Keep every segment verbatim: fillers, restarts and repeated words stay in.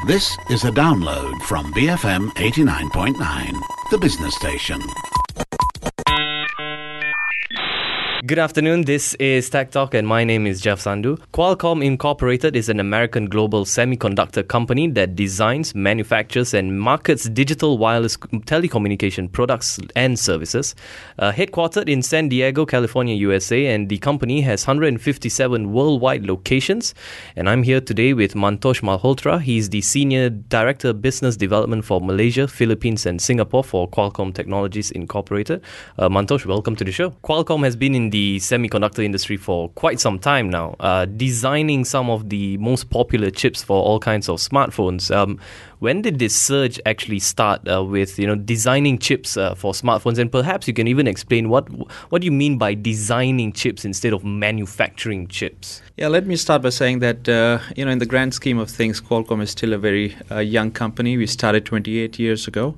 This is a download from B F M eighty-nine point nine, the business station. Good afternoon, this is Tech Talk and my name is Jeff Sandhu. Qualcomm Incorporated is an American global semiconductor company that designs, manufactures and markets digital wireless telecommunication products and services. Uh, headquartered in San Diego, California, U S A, and the company has one hundred fifty-seven worldwide locations. And I'm here today with Mantosh Malhotra. He's the Senior Director of Business Development for Malaysia, Philippines and Singapore for Qualcomm Technologies Incorporated. Uh, Mantosh, welcome to the show. Qualcomm has been in the the semiconductor industry for quite some time now, uh, designing some of the most popular chips for all kinds of smartphones. Um, when did this surge actually start uh, with, you know, designing chips uh, for smartphones? And perhaps you can even explain what what do you mean by designing chips instead of manufacturing chips? Yeah, let me start by saying that, uh, you know, in the grand scheme of things, Qualcomm is still a very uh, young company. We started twenty-eight years ago.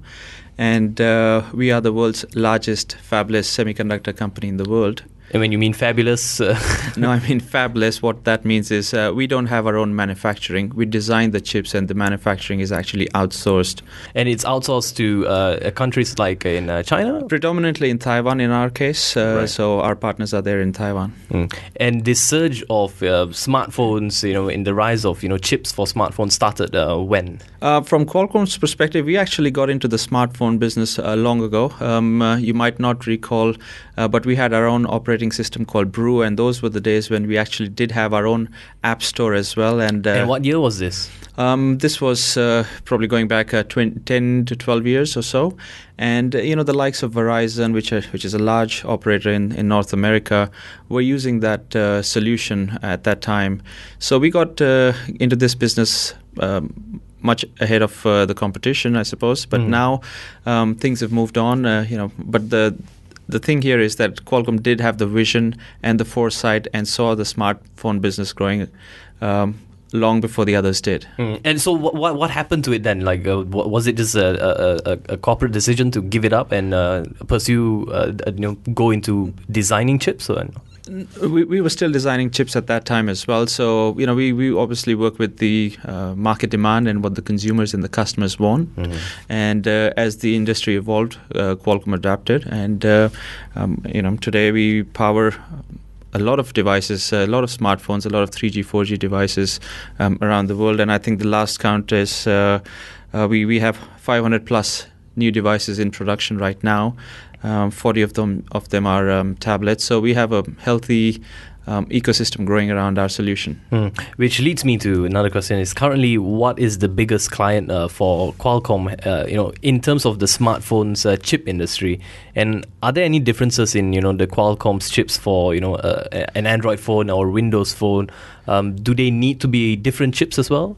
And uh, we are the world's largest fabless semiconductor company in the world. And when you mean fabulous? Uh no, I mean fabless. What that means is uh, we don't have our own manufacturing. We design the chips and the manufacturing is actually outsourced. And it's outsourced to uh, countries like in uh, China? Predominantly in Taiwan in our case. Uh, right. So our partners are there in Taiwan. Mm. And this surge of uh, smartphones, you know, in the rise of, you know, chips for smartphones started uh, when? Uh, from Qualcomm's perspective, we actually got into the smartphone business uh, long ago. Um, uh, you might not recall, uh, but we had our own operating system called Brew, and those were the days when we actually did have our own app store as well. And, uh, and what year was this? Um, this was uh, probably going back uh, twenty, ten to twelve years or so. And, uh, you know, the likes of Verizon, which, are, which is a large operator in, in North America, were using that uh, solution at that time. So we got uh, into this business um, much ahead of uh, the competition, I suppose. But mm. now um, things have moved on, uh, you know, but the The thing here is that Qualcomm did have the vision and the foresight and saw the smartphone business growing um, long before the others did. Mm. And so what, what what happened to it then? Like, uh, was it just a, a, a corporate decision to give it up and uh, pursue, uh, you know, go into designing chips? Or We, we were still designing chips at that time as well. So, you know, we, we obviously work with the uh, market demand and what the consumers and the customers want. Mm-hmm. And uh, as the industry evolved, uh, Qualcomm adapted. And, uh, um, you know, today we power a lot of devices, a lot of smartphones, a lot of three G, four G devices um, around the world. And I think the last count is uh, uh, we, we have five hundred plus new devices in production right now. Um, forty of them of them are um, tablets. So we have a healthy um, ecosystem growing around our solution. Mm. Which leads me to another question: is currently what is the biggest client uh, for Qualcomm? Uh, you know, in terms of the smartphones uh, chip industry, and are there any differences in, you know, the Qualcomm's chips for, you know, uh, an Android phone or Windows phone? Um, do they need to be different chips as well?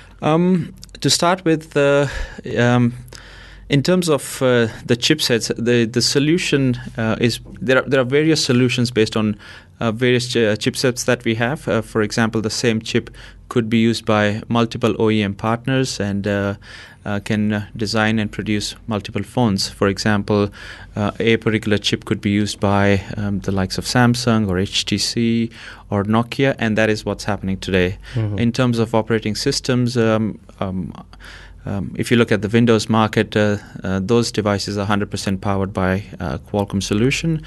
Um, to start with. Uh, um, In terms of uh, the chipsets, the the solution uh, is there. Are, there are various solutions based on uh, various ch- chipsets that we have. Uh, for example, the same chip could be used by multiple O E M partners and uh, uh, can uh, design and produce multiple phones. For example, uh, a particular chip could be used by um, the likes of Samsung or H T C or Nokia, and that is what's happening today. Mm-hmm. In terms of operating systems. Um, um, Um, if you look at the Windows market, uh, uh, those devices are one hundred percent powered by uh, Qualcomm solution.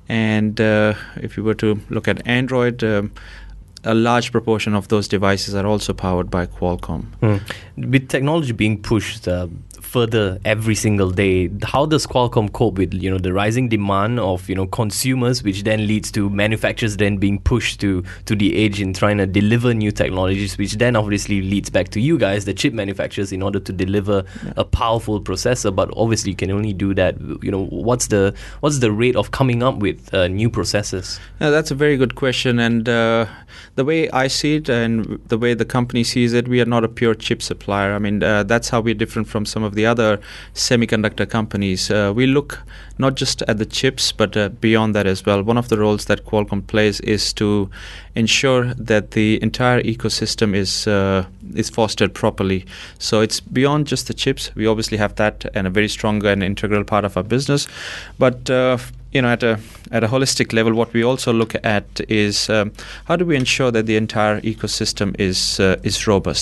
And uh, if you were to look at Android, um, a large proportion of those devices are also powered by Qualcomm. Mm. With technology being pushed uh, further every single day, how does Qualcomm cope with, you know, the rising demand of, you know, consumers, which then leads to manufacturers then being pushed to to the edge in trying to deliver new technologies, which then obviously leads back to you guys, the chip manufacturers, in order to deliver yeah. a powerful processor. But obviously, you can only do that. You know, what's the what's the rate of coming up with uh, new processors? Yeah, that's a very good question, and uh, the way I see it and the way the company sees it, we are not a pure chip supplier. I mean, uh, that's how we're different from some of the other semiconductor companies. Uh, we look not just at the chips, but uh, beyond that as well. One of the roles that Qualcomm plays is to ensure that the entire ecosystem is uh, is fostered properly. So it's beyond just the chips. We obviously have that and a very strong and integral part of our business, but uh, you know, at a at a holistic level, what we also look at is um, how do we ensure that the entire ecosystem is uh, is robust.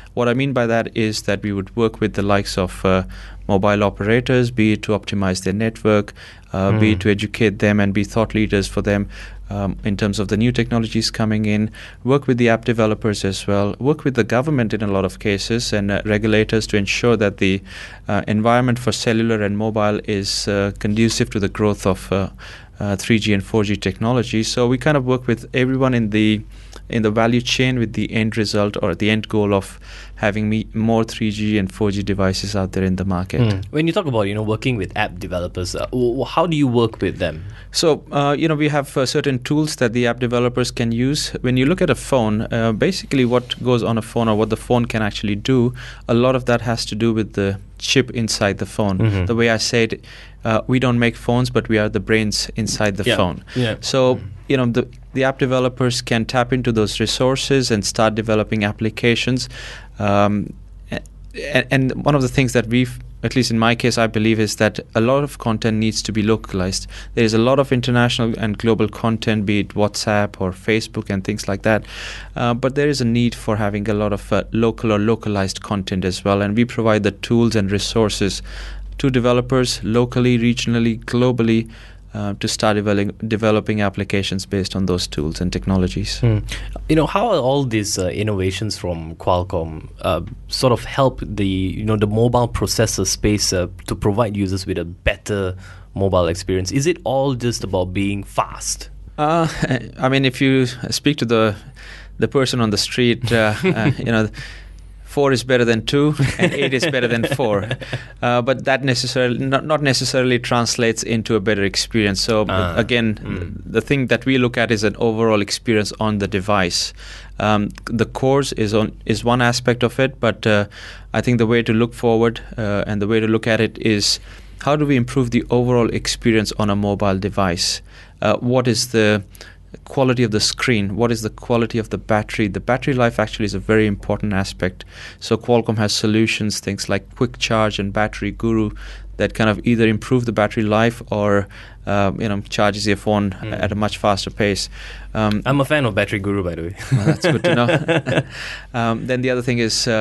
what I mean by that is that we would work with the likes of uh, mobile operators, be it to optimize their network, uh, mm. be it to educate them and be thought leaders for them um, in terms of the new technologies coming in, work with the app developers as well, work with the government in a lot of cases and uh, regulators to ensure that the uh, environment for cellular and mobile is uh, conducive to the growth of uh, uh, three G and four G technology. So we kind of work with everyone in the in the value chain with the end result or the end goal of having me more three G and four G devices out there in the market. Mm. When you talk about, you know, working with app developers, uh, w- how do you work with them? So, uh, you know, we have uh, certain tools that the app developers can use. When you look at a phone, uh, basically what goes on a phone or what the phone can actually do, a lot of that has to do with the chip inside the phone. Mm-hmm. The way I say it, uh, we don't make phones, but we are the brains inside the yeah. phone. Yeah. So, mm. you know, the the app developers can tap into those resources and start developing applications. Um, and, and one of the things that we've, at least in my case, I believe, is that a lot of content needs to be localized. There is a lot of international and global content, be it WhatsApp or Facebook and things like that. Uh, but there is a need for having a lot of uh, local or localized content as well. And we provide the tools and resources to developers locally, regionally, globally, Uh, to start developing developing applications based on those tools and technologies. Mm. You know, how are all these uh, innovations from Qualcomm uh, sort of help the you know the mobile processor space uh, to provide users with a better mobile experience? Is it all just about being fast? Uh, I mean, if you speak to the the person on the street, uh, uh, you know. Four is better than two, and eight is better than four. Uh, but that necessarily not, not necessarily translates into a better experience. So uh, again, mm. the thing that we look at is an overall experience on the device. Um, the cores is on is one aspect of it, but uh, I think the way to look forward uh, and the way to look at it is how do we improve the overall experience on a mobile device? Uh, what is the quality of the screen? What is the quality of the battery? The battery life actually is a very important aspect. So Qualcomm has solutions, things like Quick Charge and Battery Guru, that kind of either improve the battery life or uh, you know charges your phone mm. at a much faster pace. Um, I'm a fan of Battery Guru, by the way. Well, that's good to know. um, then the other thing is uh,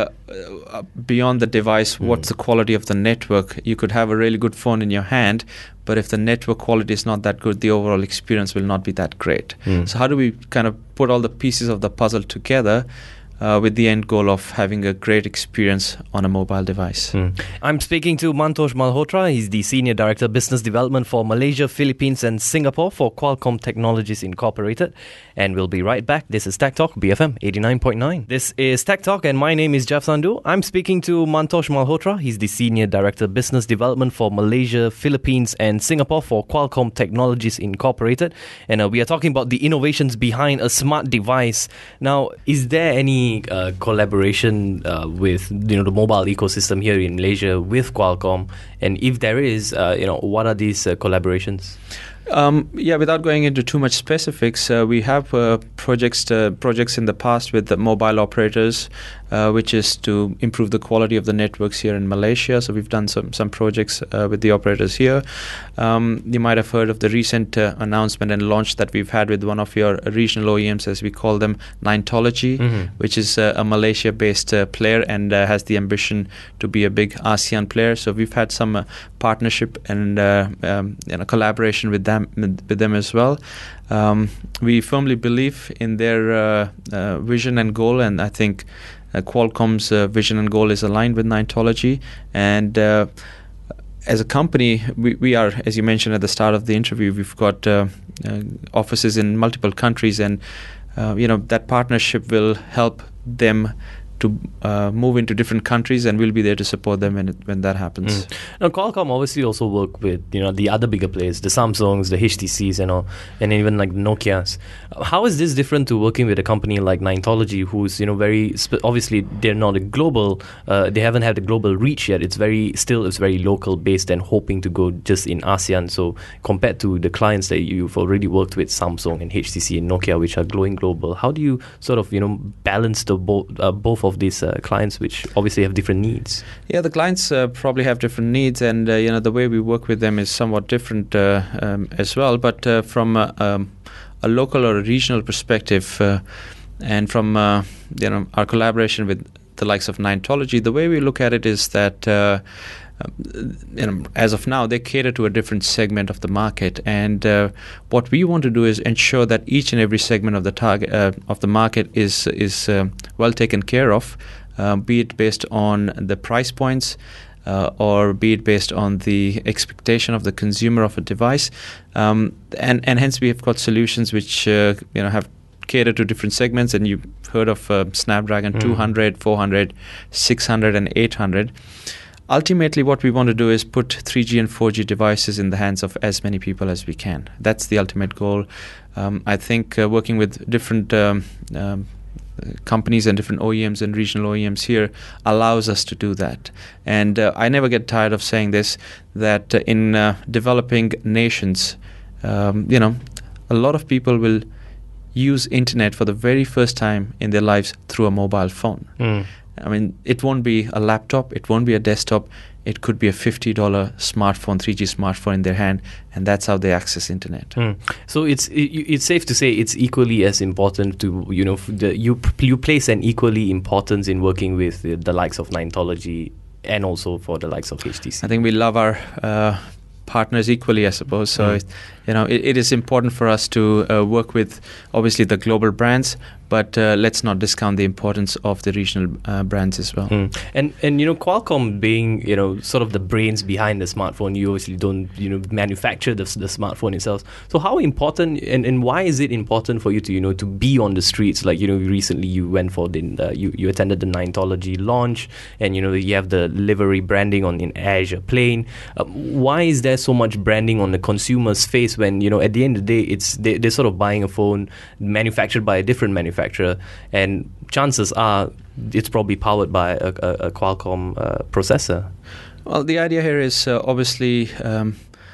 beyond the device, mm. what's the quality of the network? You could have a really good phone in your hand, but if the network quality is not that good, the overall experience will not be that great. Mm. So how do we kind of put all the pieces of the puzzle together Uh, with the end goal of having a great experience on a mobile device? Mm. I'm speaking to Mantosh Malhotra. He's the Senior Director Business Development for Malaysia, Philippines and Singapore for Qualcomm Technologies Incorporated. And we'll be right back. This is Tech Talk, B F M eighty-nine point nine. This is Tech Talk and my name is Jeff Sandhu. I'm speaking to Mantosh Malhotra. He's the Senior Director Business Development for Malaysia, Philippines and Singapore for Qualcomm Technologies Incorporated. And uh, we are talking about the innovations behind a smart device. Now, is there any Uh, collaboration uh, with you know the mobile ecosystem here in Malaysia with Qualcomm, and if there is, uh, you know, what are these uh, collaborations? Um, yeah, without going into too much specifics, uh, we have uh, projects uh, projects in the past with the mobile operators, uh, which is to improve the quality of the networks here in Malaysia. So we've done some some projects uh, with the operators here. Um, you might have heard of the recent uh, announcement and launch that we've had with one of your regional O E Ms, as we call them, Ninetology, mm-hmm. which is uh, a Malaysia-based uh, player and uh, has the ambition to be a big ASEAN player. So we've had some uh, partnership and uh, um, you know, collaboration with them. with them as well. Um, we firmly believe in their uh, uh, vision and goal, and I think uh, Qualcomm's uh, vision and goal is aligned with Ninetology. And uh, as a company, we, we are, as you mentioned at the start of the interview, we've got uh, uh, offices in multiple countries, and uh, you know that partnership will help them to uh, move into different countries, and we'll be there to support them when it, when that happens. Mm. Now, Qualcomm obviously also work with you know the other bigger players, the Samsungs, the H T Cs, and all, and even like the Nokias. How is this different to working with a company like Ninetology, who's you know very sp- obviously they're not a global, uh, they haven't had a global reach yet. It's very still it's very local based and hoping to go just in ASEAN. So compared to the clients that you've already worked with, Samsung and H T C and Nokia, which are going global, how do you sort of you know balance the bo- uh, both of these uh, clients, which obviously have different needs? Yeah, the clients uh, probably have different needs, and uh, you know the way we work with them is somewhat different uh, um, as well. But uh, from uh, um, a local or a regional perspective, uh, and from uh, you know our collaboration with the likes of Ninetology, the way we look at it is that uh, um, you know, as of now, they cater to a different segment of the market, and uh, what we want to do is ensure that each and every segment of the target uh, of the market is is um, well taken care of, uh, be it based on the price points, uh, or be it based on the expectation of the consumer of a device, um, and and hence we have got solutions which uh, you know have cater to different segments. And you've heard of uh, Snapdragon mm. two hundred, four hundred, six hundred, and eight hundred. Ultimately, what we want to do is put three G and four G devices in the hands of as many people as we can. That's the ultimate goal. Um, I think uh, working with different um, um, companies and different O E Ms and regional O E Ms here allows us to do that. And uh, I never get tired of saying this, that uh, in uh, developing nations, um, you know, a lot of people will use internet for the very first time in their lives through a mobile phone. Mm. I mean, it won't be a laptop, it won't be a desktop, it could be a fifty dollars smartphone, three G smartphone in their hand, and that's how they access internet. Mm. So it's it, it's safe to say it's equally as important to, you know, the, you you place an equally importance in working with the, the likes of Ninetology and also for the likes of H T C. I think we love our uh, partners equally, I suppose. So, mm. it, you know, it, it is important for us to uh, work with, obviously, the global brands, but uh, let's not discount the importance of the regional uh, brands as well. Mm. And and you know, Qualcomm being, you know, sort of the brains behind the smartphone, you obviously don't, you know, manufacture the, the smartphone itself. So how important and, and why is it important for you to, you know, to be on the streets? Like, you know, recently you went for the uh, you you attended the Ninetology launch, and you know you have the livery branding on an Azure plane. Uh, why is there so much branding on the consumer's face when, you know, at the end of the day it's they, they're sort of buying a phone manufactured by a different manufacturer? manufacturer, and chances are it's probably powered by a, a, a Qualcomm uh, processor. Well, the idea here is uh, obviously um,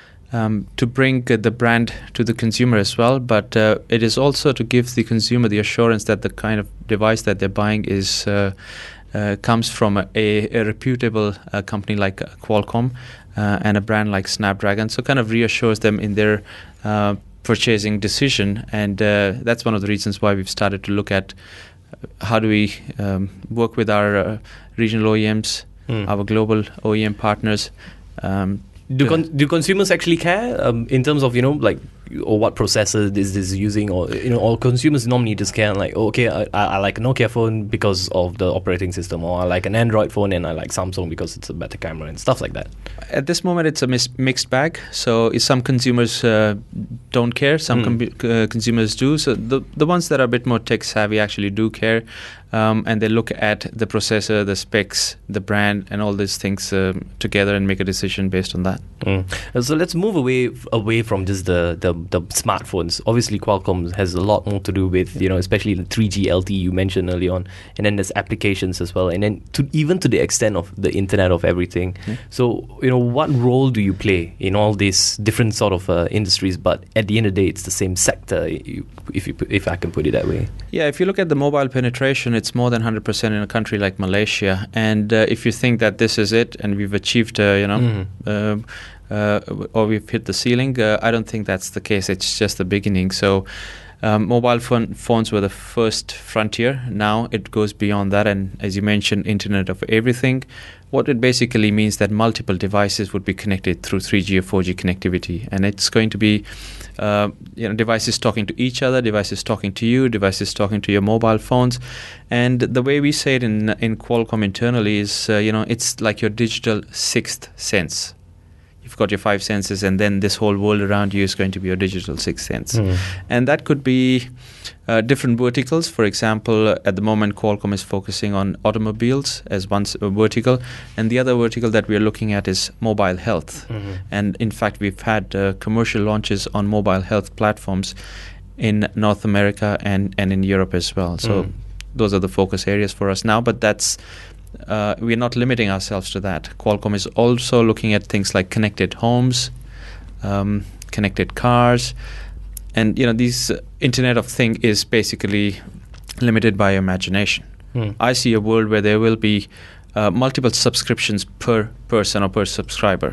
um, to bring uh, the brand to the consumer as well, but uh, it is also to give the consumer the assurance that the kind of device that they're buying is uh, uh, comes from a, a reputable uh, company like Qualcomm uh, and a brand like Snapdragon, so kind of reassures them in their uh, purchasing decision. And uh, that's one of the reasons why we've started to look at how do we um, work with our uh, regional O E Ms, mm. our global O E M partners. Um, do con- do consumers actually care um, in terms of, you know, like, or what processor is this using, or, you know, or consumers normally just care like, oh, okay, I, I like a Nokia phone because of the operating system, or I like an Android phone and I like Samsung because it's a better camera and stuff like that? At this moment, it's a mis- mixed bag. So some consumers uh, don't care, some mm. com- uh, consumers do. So the the ones that are a bit more tech savvy actually do care, um, and they look at the processor, the specs, the brand, and all these things uh, together and make a decision based on that. Mm. So let's move away away from just the, the the smartphones. Obviously, Qualcomm has a lot more to do with, you know, especially the three G L T E you mentioned early on, and then there's applications as well, and then to even to the extent of the Internet of Everything. Mm. So, you know, what role do you play in all these different sort of uh, industries? But at the end of the day, it's the same sector, if you, if I can put it that way. Yeah, if you look at the mobile penetration, it's more than one hundred percent in a country like Malaysia. And uh, if you think that this is it and we've achieved, uh, you know, mm. uh, uh, or we've hit the ceiling, uh, I don't think that's the case. It's just the beginning. So um, mobile phone, phones were the first frontier. Now it goes beyond that. And as you mentioned, Internet of Everything. What it basically means that multiple devices would be connected through three G or four G connectivity. And it's going to be uh, you know, devices talking to each other, devices talking to you, devices talking to your mobile phones. And the way we say it in in Qualcomm internally is, uh, you know, it's like your digital sixth sense. You've got your five senses, and then this whole world around you is going to be your digital sixth sense. Mm. And that could be uh, different verticals. For example, uh, at the moment, Qualcomm is focusing on automobiles as one uh, vertical, and the other vertical that we are looking at is mobile health. Mm-hmm. And in fact, we've had uh, commercial launches on mobile health platforms in North America and, and in Europe as well. So mm. those are the focus areas for us now, but that's Uh, we're not limiting ourselves to that. Qualcomm is also looking at things like connected homes, um, connected cars, and you know, these uh, Internet of Thing is basically limited by imagination. Mm. I see a world where there will be uh, multiple subscriptions per person or per subscriber,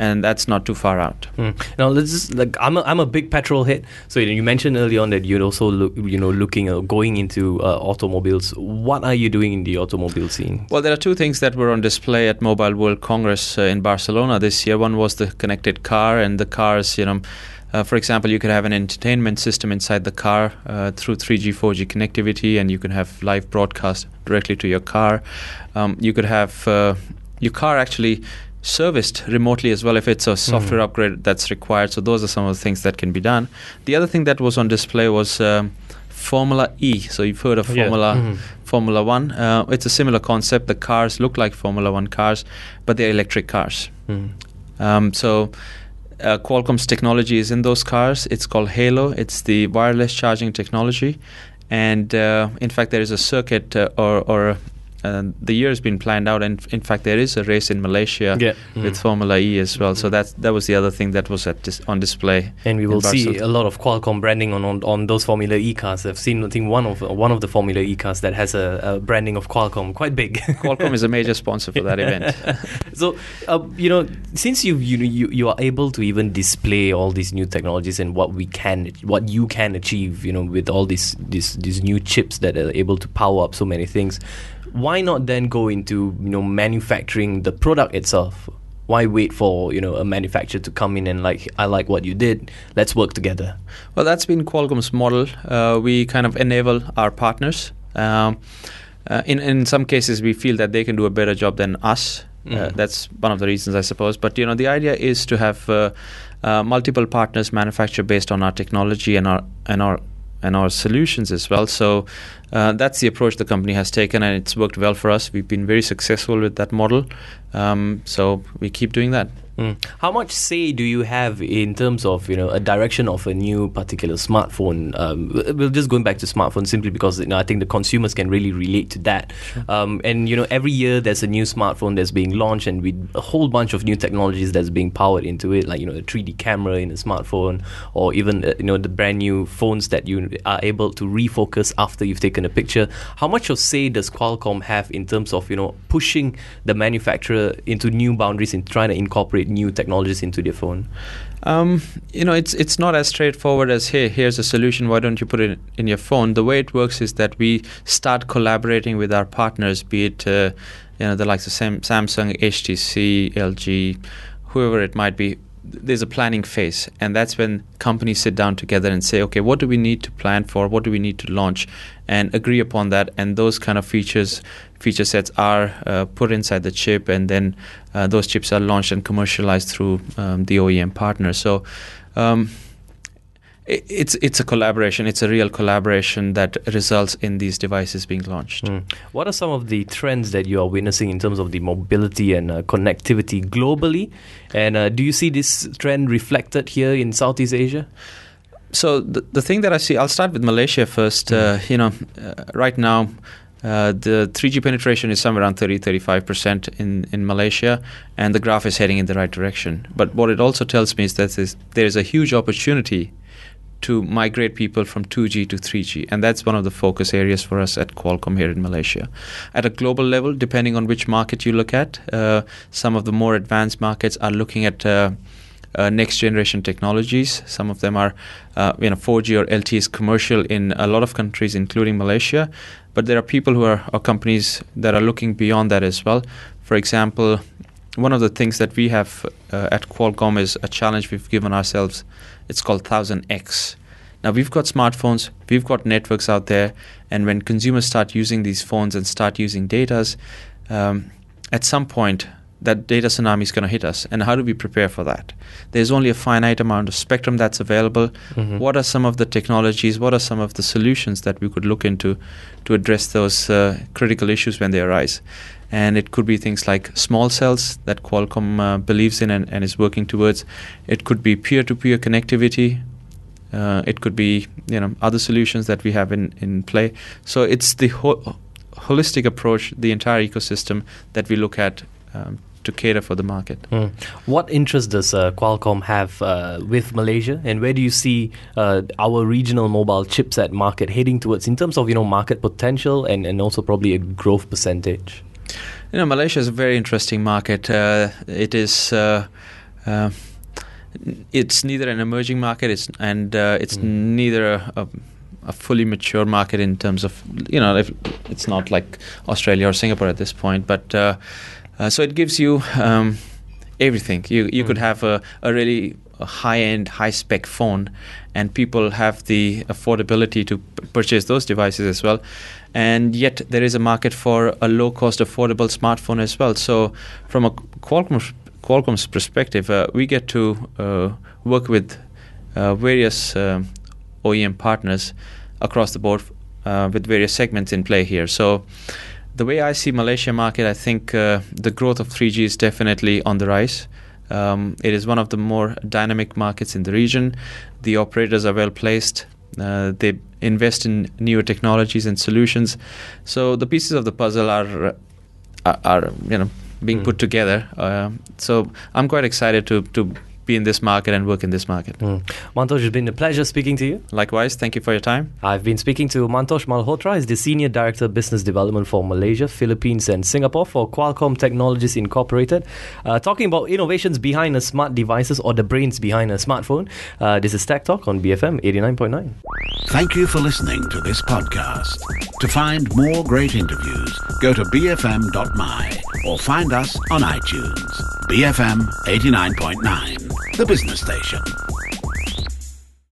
and that's not too far out. Mm. Now, let's just, like I'm a, I'm a big petrol head. So you, know, you mentioned early on that you'd also look, you know, looking uh, going into uh, automobiles. What are you doing in the automobile scene? Well, there are two things that were on display at Mobile World Congress uh, in Barcelona this year. One was the connected car, and the cars, you know, uh, for example, you could have an entertainment system inside the car uh, through three G, four G connectivity, and you can have live broadcast directly to your car. Um, you could have uh, your car actually serviced remotely as well if it's a software mm. upgrade that's required. So those are some of the things that can be done. The other thing that was on display was um, Formula E. So you've heard of yeah. Formula mm-hmm. Formula One. Uh, it's a similar concept. The cars look like Formula One cars, but they're electric cars. Mm. Um, so uh, Qualcomm's technology is in those cars. It's called Halo. It's the wireless charging technology. And uh, in fact, there is a circuit uh, or, or Uh, the year has been planned out, and in fact there is a race in Malaysia yeah. with mm. Formula E as well. So that's that was the other thing that was at dis- on display. And we will see a lot of Qualcomm branding on, on, on those Formula E cars. I've seen I think one of one of the Formula E cars that has a, a branding of Qualcomm quite big. Qualcomm is a major sponsor for that event. So uh, you know, since you you you you are able to even display all these new technologies and what we can what you can achieve, you know, with all these these these new chips that are able to power up so many things. Why not then go into, you know, manufacturing the product itself? Why wait for, you know, a manufacturer to come in and like, I like what you did, let's work together? Well, that's been Qualcomm's model. Uh, we kind of enable our partners. Um, uh, in in some cases, we feel that they can do a better job than us. Mm. Uh, that's one of the reasons, I suppose. But you know, the idea is to have uh, uh, multiple partners manufacture based on our technology and our and our and our solutions as well. So uh, that's the approach the company has taken, and it's worked well for us. We've been very successful with that model. Um, so we keep doing that. Mm. How much say do you have in terms of, you know, a direction of a new particular smartphone? Um, we're just going back to smartphones simply because, you know, I think the consumers can really relate to that. Sure. Um, and, you know, every year there's a new smartphone that's being launched, and with a whole bunch of new technologies that's being powered into it, like, you know, a three D camera in a smartphone, or even, uh, you know, the brand new phones that you are able to refocus after you've taken a picture. How much of say does Qualcomm have in terms of, you know, pushing the manufacturer into new boundaries and trying to incorporate new technologies into their phone? Um, you know, it's it's not as straightforward as, hey, here's a solution, why don't you put it in your phone? The way it works is that we start collaborating with our partners, be it uh, you know, the likes of Sam- Samsung, H T C, L G, whoever it might be. There's a planning phase, and that's when companies sit down together and say, okay, what do we need to plan for, what do we need to launch, and agree upon that. And those kind of features feature sets are uh, put inside the chip, and then uh, those chips are launched and commercialized through um, the O E M partner. So um, it, it's it's a collaboration. It's a real collaboration that results in these devices being launched. Mm. What are some of the trends that you are witnessing in terms of the mobility and uh, connectivity globally? And uh, do you see this trend reflected here in Southeast Asia? So the the thing that I see, I'll start with Malaysia first. Mm. Uh, you know, uh, right now, Uh, the three G penetration is somewhere around thirty to thirty-five percent in, in Malaysia, and the graph is heading in the right direction. But what it also tells me is that there is a huge opportunity to migrate people from two G to three G, and that's one of the focus areas for us at Qualcomm here in Malaysia. At a global level, depending on which market you look at, uh, some of the more advanced markets are looking at uh, Uh, next generation technologies. Some of them are uh, you know, four G or L T E is commercial in a lot of countries, including Malaysia. But there are people who are, or companies that are looking beyond that as well. For example, one of the things that we have uh, at Qualcomm is a challenge we've given ourselves. It's called one thousand X. Now, we've got smartphones, we've got networks out there, and when consumers start using these phones and start using data, um, at some point, that data tsunami is going to hit us. And how do we prepare for that? There's only a finite amount of spectrum that's available. Mm-hmm. What are some of the technologies, what are some of the solutions that we could look into to address those uh, critical issues when they arise? And it could be things like small cells that Qualcomm uh, believes in and, and is working towards. It could be peer-to-peer connectivity. Uh, it could be, you know, other solutions that we have in, in play. So it's the ho- holistic approach, the entire ecosystem that we look at um, to cater for the market. Mm. What interest does uh, Qualcomm have uh, with Malaysia, and where do you see uh, our regional mobile chipset market heading towards in terms of, you know, market potential and, and also probably a growth percentage? You know, Malaysia is a very interesting market. Uh, it is uh, uh, it's neither an emerging market, it's and uh, it's mm. neither a, a, a fully mature market in terms of, you know, if it's not like Australia or Singapore at this point. But uh, uh, so it gives you um, everything. You you mm. could have a, a really a high-end, high-spec phone, and people have the affordability to p- purchase those devices as well. And yet there is a market for a low-cost, affordable smartphone as well. So from a Qualcomm, Qualcomm's perspective, uh, we get to uh, work with uh, various um, O E M partners across the board uh, with various segments in play here. So the way I see Malaysia market, I think uh, the growth of three G is definitely on the rise. Um, it is one of the more dynamic markets in the region. The operators are well placed. Uh, they invest in newer technologies and solutions. So the pieces of the puzzle are are, are you know being mm. put together. Uh, so I'm quite excited to to be in this market and work in this market. Mm. Mantosh, it's been a pleasure speaking to you. Likewise, thank you for your time. I've been speaking to Mantosh Malhotra. He's the Senior Director of Business Development for Malaysia, Philippines and Singapore for Qualcomm Technologies Incorporated. Uh, talking about innovations behind the smart devices or the brains behind a smartphone. Uh, this is Tech Talk on B F M eighty-nine point nine. Thank you for listening to this podcast. To find more great interviews, go to b f m dot m y or find us on iTunes. B F M eighty-nine point nine, the business station.